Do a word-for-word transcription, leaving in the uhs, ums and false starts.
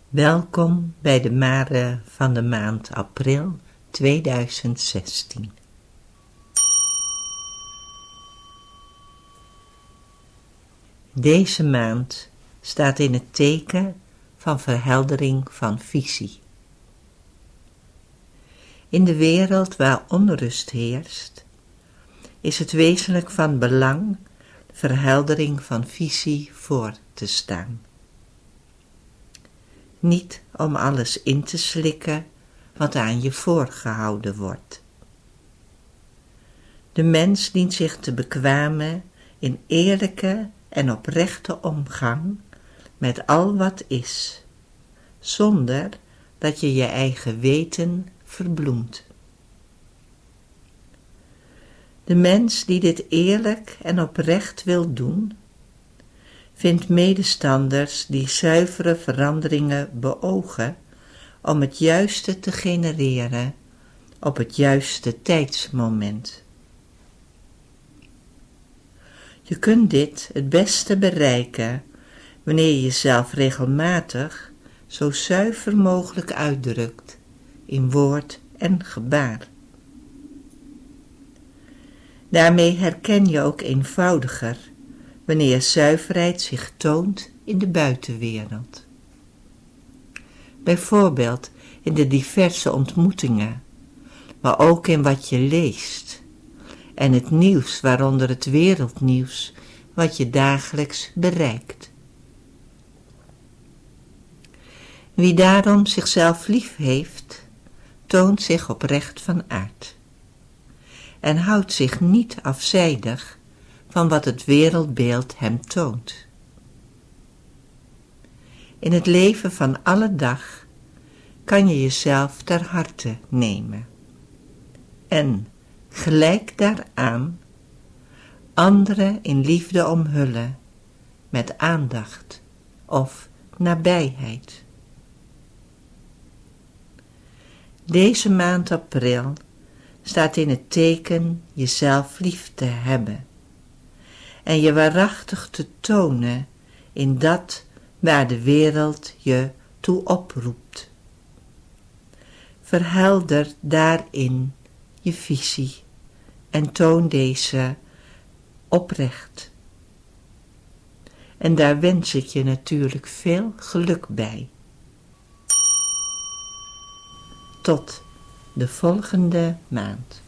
Welkom bij de Mare van de maand april tweeduizend zestien. Deze maand staat in het teken van verheldering van visie. In de wereld waar onrust heerst, is het wezenlijk van belang verheldering van visie voor te staan. Niet om alles in te slikken wat aan je voorgehouden wordt. De mens dient zich te bekwamen in eerlijke en oprechte omgang met al wat is, zonder dat je je eigen weten verbloemt. De mens die dit eerlijk en oprecht wil doen, vindt medestanders die zuivere veranderingen beogen om het juiste te genereren op het juiste tijdsmoment. Je kunt dit het beste bereiken wanneer je jezelf regelmatig zo zuiver mogelijk uitdrukt in woord en gebaar. Daarmee herken je ook eenvoudiger wanneer zuiverheid zich toont in de buitenwereld. Bijvoorbeeld in de diverse ontmoetingen, maar ook in wat je leest en het nieuws, waaronder het wereldnieuws, wat je dagelijks bereikt. Wie daarom zichzelf lief heeft, toont zich oprecht van aard en houdt zich niet afzijdig van wat het wereldbeeld hem toont. In het leven van alle dag kan je jezelf ter harte nemen en gelijk daaraan anderen in liefde omhullen met aandacht of nabijheid. Deze maand april staat in het teken jezelf lief te hebben en je waarachtig te tonen in dat waar de wereld je toe oproept. Verhelder daarin je visie en toon deze oprecht. En daar wens ik je natuurlijk veel geluk bij. Tot de volgende maand.